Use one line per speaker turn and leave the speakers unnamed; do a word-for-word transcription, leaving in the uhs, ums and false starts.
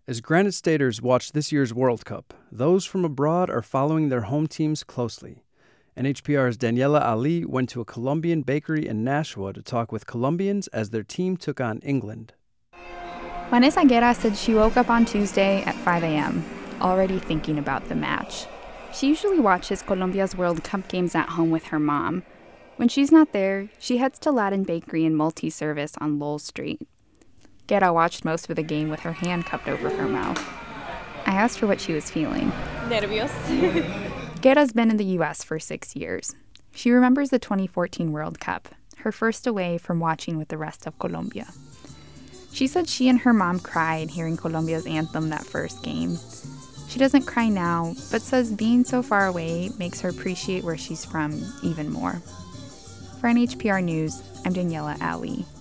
As Granite Staters watch this year's World Cup, those from abroad are following their home teams closely. N H P R's Daniela Ali went to a Colombian bakery in Nashua to talk with Colombians as their team took on England.
Vanessa Guerra said she woke up on Tuesday at five a.m., already thinking about the match. She usually watches Colombia's World Cup games at home with her mom. When she's not there, she heads to Latin Bakery and Multi-Service on Lowell Street. Guerra watched most of the game with her hand cupped over her mouth. I asked her what she was feeling.
Nervios.
Guerra's been in the U S for six years. She remembers the twenty fourteen World Cup, her first away from watching with the rest of Colombia. She said she and her mom cried hearing Colombia's anthem that first game. She doesn't cry now, but says being so far away makes her appreciate where she's from even more. For N H P R News, I'm Daniela Ali.